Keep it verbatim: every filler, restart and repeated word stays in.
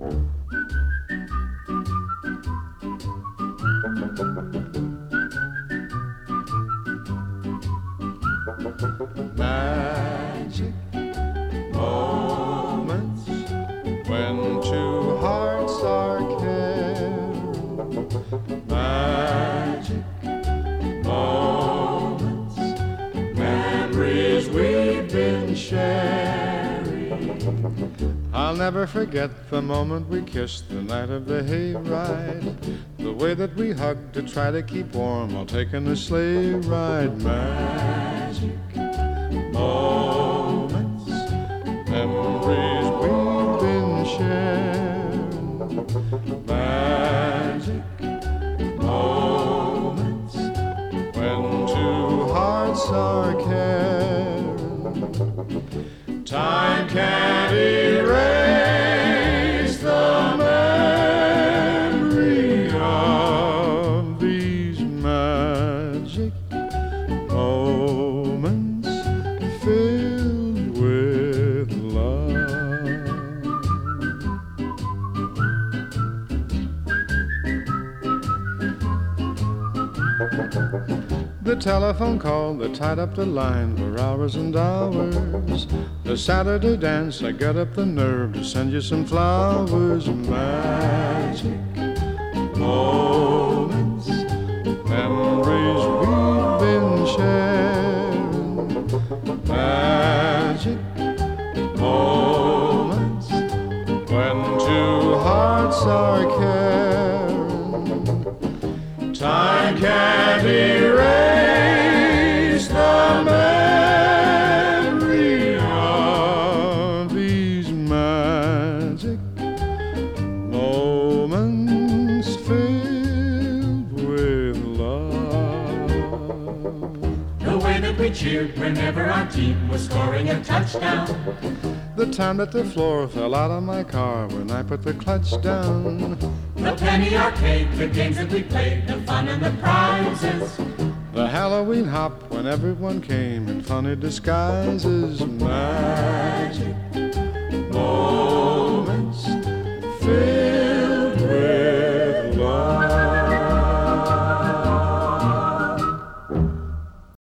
Magic moments when two hearts are caring. Magic moments, memories we've been sharing. I'll never forget the moment we kissed the night of the hayride. The way that we hugged to try to keep warm while taking a sleigh ride. Magic moments, memories we've been sharing. Magic moments when two hearts are caring. Time can't erase the memory of these magic moments filled with love. The telephone call that tied up the line for hours and hours. The Saturday dance, I got up the nerve to send you some flowers. Magic moments, memories we've been sharing. Magic moments when two hearts are caring. Time can't erase the memory of these magic moments filled with love. The way that we cheered whenever our team was scoring a touchdown. The time that the floor fell out of my car when I put the clutch down. The penny arcade, the games that we played, the fun and the prizes. The Halloween hop when everyone came in funny disguises. Magic